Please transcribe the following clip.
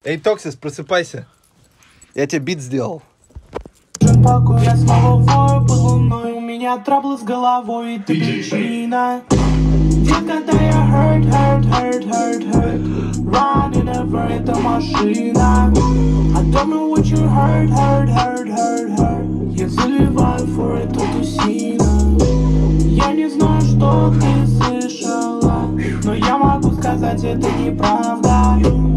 Эй, Токсис, просыпайся. Я тебе бит сделал. Я снова вою под луной, у меня траблы с головой, и ты причина. Детка, да я hurt, running over, это машина. I don't know what you hurt. Я заливаю for эту тусину. Я не знаю, что ты слышала, но я могу сказать, это неправда.